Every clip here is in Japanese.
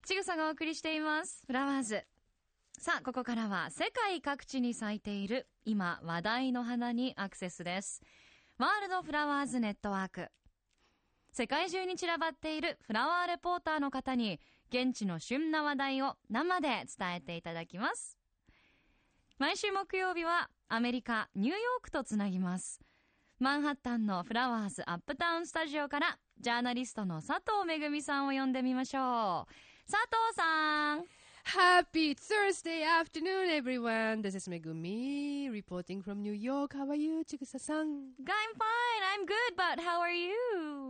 ちぐさがお送りしていますフラワーズ。さあここからは世界各地に咲いている今話題の花にアクセスです。ワールドフラワーズネットワーク。世界中に散らばっているフラワーレポーターの方に現地の旬な話題を生で伝えていただきます。毎週木曜日はアメリカニューヨークとつなぎます。マンハッタンのフラワーズアップタウンスタジオからジャーナリストの佐藤めぐみさんを呼んでみましょう。佐藤さん。 Happy Thursday afternoon, everyone. This is Megumi reporting from New York. How are you, Chigusa-san? I'm fine. I'm good, but how are you?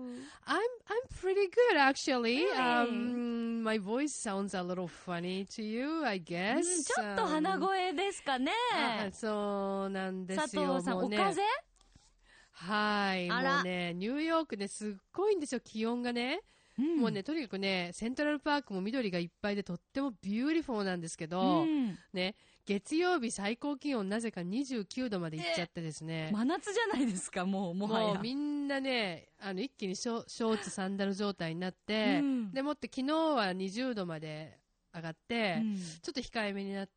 I'm pretty good, actually. Really? My voice sounds a little funny to you, I guess. ちょっと鼻声ですかね。 そうなんですよ。 佐藤さん、 もうね、 お風邪？ はい。 あらもうね、ニューヨークですっごいんですよ、気温がね。もうね、とにかくね、セントラルパークも緑がいっぱいでとってもビューティフォーなんですけど、ね、月曜日最高気温なぜか29度までいっちゃってですね。 真夏じゃないですか、もはや。 もうみんなね、一気にショーツサンダル状態になって、でもって昨日は20度まで上がって、ちょっと控えめになって、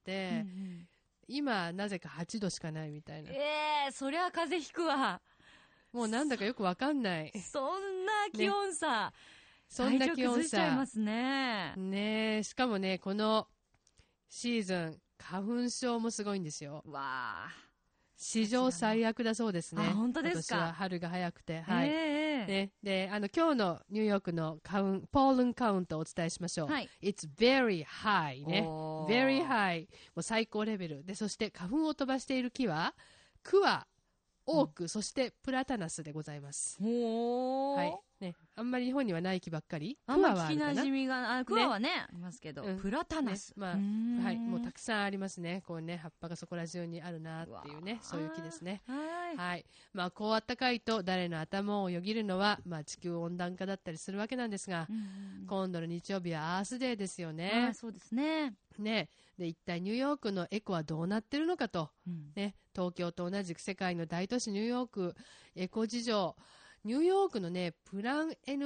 今なぜか8度しかないみたいな。 そりゃ風邪ひくわ。 もうなんだかよくわかんない。 そんな気温差。ね、 そんな気温差。 体調崩しちゃいますね。 ねえ、しかもね、このシーズン、花粉症もすごいんですよ。 わあ。 史上最悪だそうですね。 あ、本当ですか。 今年は春が早くて。はい。ね、で、今日のニューヨークのポールンカウントをお伝えしましょう。はい。It's very high ね。very high。もう最高レベル。で、そして花粉を飛ばしている木は、クワ、オーク、そしてプラタナスでございます。はい。ね、あんまり日本にはない木ばっかり。 あんま聞き馴染みが、クワはね、ありますけど、プラタナス。 まあ、はい、もうたくさんありますね。こうね、葉っぱがそこら中にあるなっていうね、そういう木ですね。はい。まあ、こうあったかいと誰の頭をよぎるのは、まあ、地球温暖化だったりするわけなんですが、今度の日曜日はアースデーですよね。 そうですね。 ね。で、一体ニューヨークのエコはどうなってるのかと、ね、東京と同じく世界の大都市ニューヨーク、エコ事情、ニューヨークのね、プラン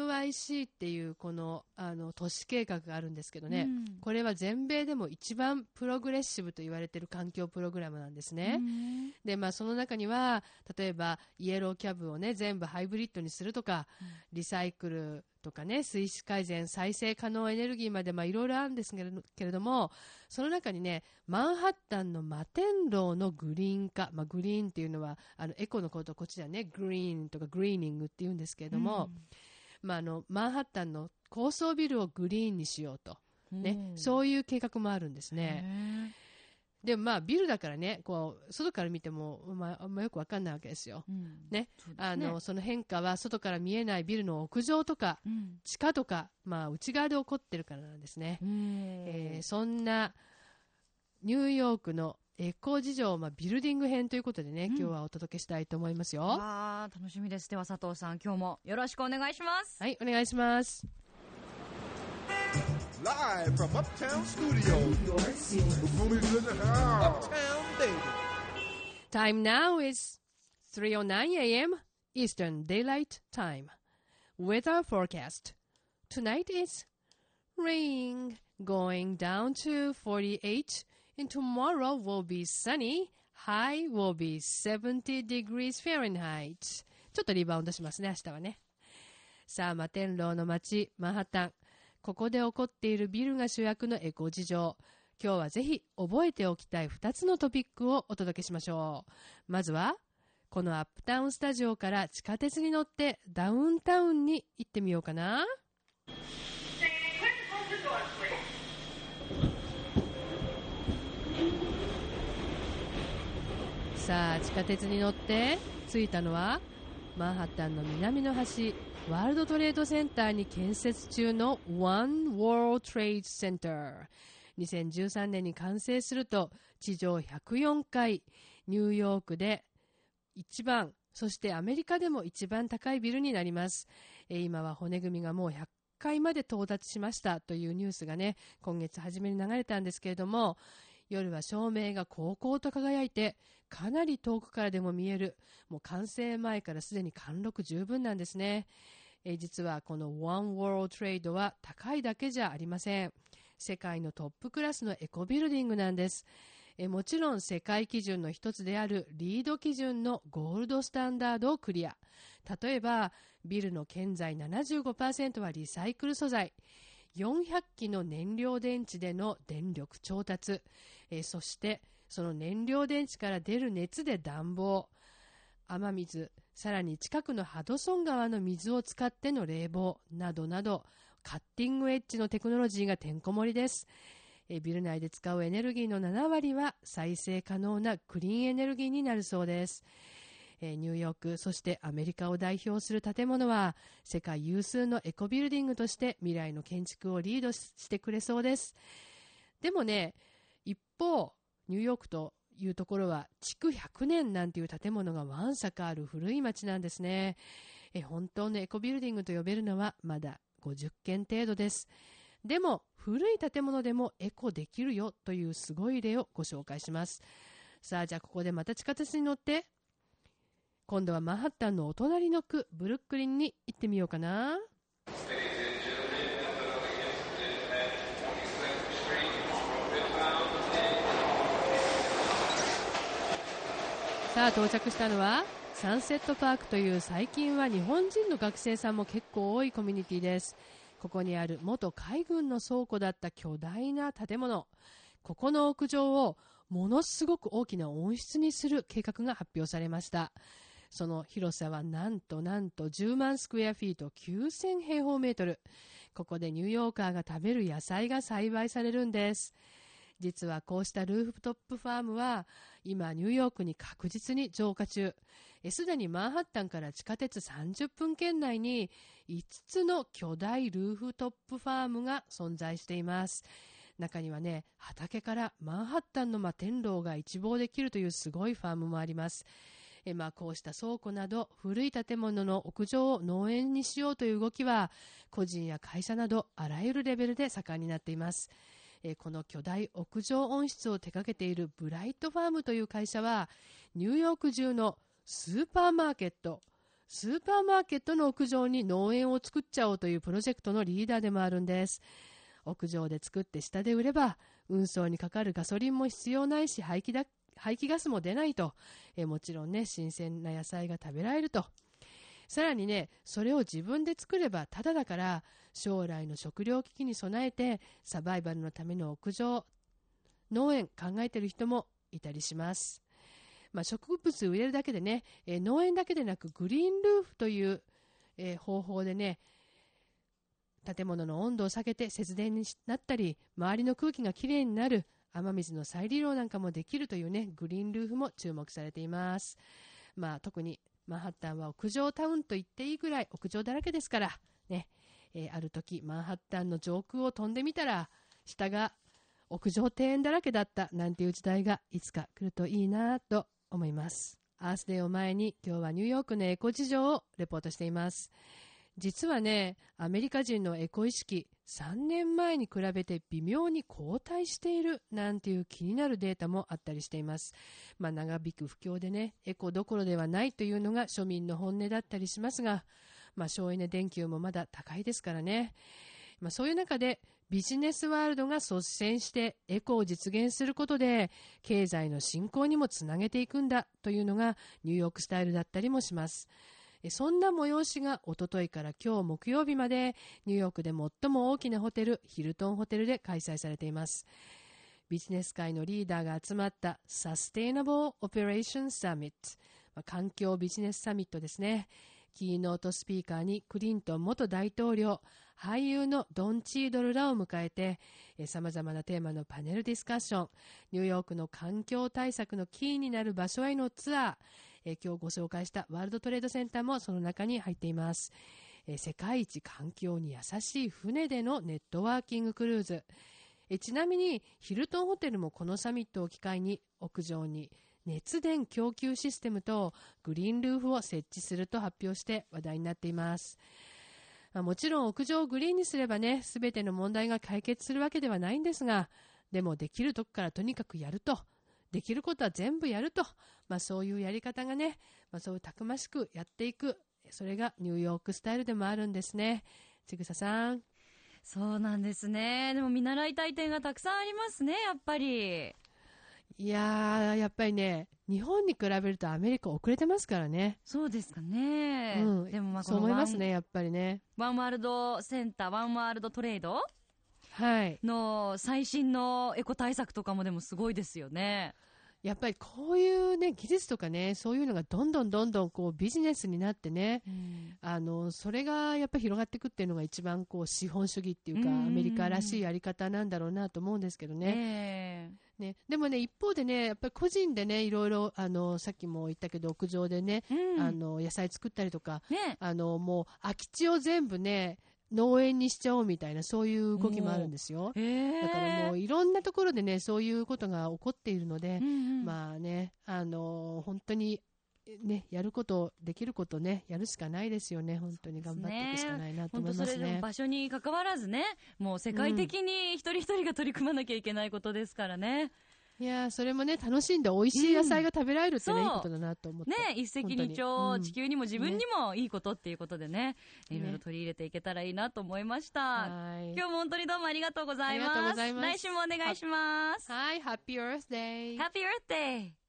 NYC っていうこの、都市計画があるんですけどね、これは全米でも一番プログレッシブと言われている環境プログラムなんですね。で、まあその中には、例えばイエローキャブをね、全部ハイブリッドにするとか、リサイクルとかね、水質改善、再生可能エネルギーまでまあいろいろあるんですけれども、その中にね、マンハッタンの摩天楼のグリーン化、まあグリーンっていうのは、エコのことをこっちではね、グリーンとかグリーニングって言うんですけれども、まあマンハッタンの高層ビルをグリーンにしようと。ね、そういう計画もあるんですね。でもまあビルだからね、こう、外から見ても、まああんまよくわかんないわけですよ。ね。その変化は外から見えないビルの屋上とか、地下とか、まあ内側で起こってるからなんですね。そんなニューヨークのエコ事情、まあビルディング編ということでね、今日はお届けしたいと思いますよ。 楽しみです。では佐藤さん、今日もよろしくお願いします。 はい、お願いします。 Live from Uptown Studios. Megumi in the house. Uptown Baby. Time now is 3:09 a.m. Eastern Daylight Time. Weather forecast. Tonight is rain going down to 48, and tomorrow will be sunny. High will be 70 degrees Fahrenheit. ちょっとリバウンドしますね、明日はね。さあ、摩天楼の街、マンハッタン。ここで起こっているビルが主役のエコ事情。今日はぜひ覚えておきたい2つのトピックをお届けしましょう。まずは、このアップタウンスタジオから地下鉄に乗ってダウンタウンに行ってみようかな。さあ、地下鉄に乗って着いたのは、マンハッタンの南の端、ワールドトレードセンターに建設中の One World Trade Center。2013年に完成すると、地上104階、ニューヨークで一番、そしてアメリカでも一番高いビルになります。今は骨組みがもう100階まで到達しましたというニュースがね、今月初めに流れたんですけれども、夜は照明がこうと輝いて、かなり遠くからでも見える。もう完成前からすでに貫禄十分なんですね。実はこの One World Trade は高いだけじゃありません。 世界のトップクラスのエコビルディングなんです。もちろん世界基準の一つであるリード基準のゴールドスタンダードをクリア。例えばビルの建材 75% はリサイクル素材、400基の燃料電池での電力調達、そしてその燃料電池から出る熱で暖房、雨水、さらに近くのハドソン川の水を使っての冷房などなど、カッティングエッジのテクノロジーがてんこ盛りです。ビル内で使うエネルギーの7割は再生可能なクリーンエネルギーになるそうです。ニューヨーク、そしてアメリカを代表する建物は世界有数のエコビルディングとして未来の建築をリードしてくれそうです。でもね、一方ニューヨークというところは築100年なんていう建物がわんさかある古い町なんですね。本当のエコビルディングと呼べるのはまだ50件程度です。でも古い建物でもエコできるよというすごい例をご紹介します。さあ、じゃあここでまた地下鉄に乗って今度はマンハッタンのお隣の区ブルックリンに行ってみようかな。さあ到着したのはサンセットパークという最近は日本人の学生さんも結構多いコミュニティです。ここにある元海軍の倉庫だった巨大な建物、ここの屋上をものすごく大きな温室にする計画が発表されました。その広さはなんと10万スクエアフィート9000平方メートル。ここでニューヨーカーが食べる野菜が栽培されるんです。実はこうしたルーフトップファームは今ニューヨークに確実に増加中。すでにマンハッタンから地下鉄30分圏内に5つの巨大ルーフトップファームが存在しています。中にはね、畑からマンハッタンの摩天楼が一望できるというすごいファームもあります。こうした倉庫など古い建物の屋上を農園にしようという動きは個人や会社などあらゆるレベルで盛んになっています。この巨大屋上温室を手掛けているブライトファームという会社はニューヨーク中のスーパーマーケットの屋上に農園を作っちゃおうというプロジェクトのリーダーでもあるんです。屋上で作って下で売れば運送にかかるガソリンも必要ないし排気ガスも出ないと、もちろんね新鮮な野菜が食べられると、さらにねそれを自分で作ればタダだから将来の食糧危機に備えてサバイバルのための屋上農園考えている人もいたりします。植物植えるだけでね、農園だけでなくグリーンルーフという、方法でね建物の温度を下げて節電になったり周りの空気がきれいになる雨水の再利用なんかもできるというねグリーンルーフも注目されています。特にマンハッタンは屋上タウンと言っていいぐらい屋上だらけですからね、ある時マンハッタンの上空を飛んでみたら下が屋上庭園だらけだったなんていう時代がいつか来るといいなと思います。アースデーを前に今日はニューヨークのエコ事情をレポートしています。実はねアメリカ人のエコ意識3年前に比べて微妙に後退しているなんていう気になるデータもあったりしています。長引く不況でねエコどころではないというのが庶民の本音だったりしますが、省エネ電球もまだ高いですからね。そういう中でビジネスワールドが率先してエコを実現することで経済の振興にもつなげていくんだというのがニューヨークスタイルだったりもします。そんな催しがおとといから今日木曜日までニューヨークで最も大きなホテルヒルトンホテルで開催されています。ビジネス界のリーダーが集まったサステイナブルオペレーションサミット、環境ビジネスサミットですね。キーノートスピーカーにクリントン元大統領、俳優のドン・チードルらを迎えてさまざまなテーマのパネルディスカッション、ニューヨークの環境対策のキーになる場所へのツアー、今日ご紹介したワールドトレードセンターもその中に入っています。世界一環境に優しい船でのネットワーキングクルーズ、ちなみにヒルトンホテルもこのサミットを機会に屋上に熱電供給システムとグリーンルーフを設置すると発表して話題になっています。もちろん屋上をグリーンにすればね全ての問題が解決するわけではないんですが、でもできるとこからとにかくやると、できることは全部やると、そういうやり方がね、そういうたくましくやっていく、それがニューヨークスタイルでもあるんですね。ちぐささん。 そうなんですね。でも見習いたい点がたくさんありますね、やっぱり。 いやー、やっぱりね、日本に比べるとアメリカ遅れてますからね。 そうですかね。 うん、 でもまあそう思いますね、やっぱりね。 ワンワールドセンター、ワンワールドトレードはい。 の最新のエコ対策とかもでもすごいですよね。 やっぱりこういうね、技術とかね、そういうのがどんどんこうビジネスになってね、それがやっぱり広がっていくっていうのが一番こう資本主義っていうか、アメリカらしいやり方なんだろうなと思うんですけどね。ね、でもね、一方でね、やっぱり個人でね、いろいろ、さっきも言ったけど、屋上でね、野菜作ったりとか、 ね、 もう空き地を全部ね、農園にしちゃおうみたいな、そういう動きもあるんですよ。だからもういろんなところでね、そういうことが起こっているので、まあね、本当に、ね、やること、できることね、やるしかないですよね。本当に頑張っていくしかないなと思いますね。 本当それでも場所に関わらずね、もう世界的に一人一人が取り組まなきゃいけないことですからね。 いやそれもね、楽しんで美味しい野菜が食べられるってね、いいことだなと思って。 ね、一石二鳥、地球にも自分にもいいことっていうことでね、いろいろ取り入れていけたらいいなと思いました。今日も本当にどうもありがとうございます。来週もお願いします。 はい、Happy Earth Day! Happy Earth Day!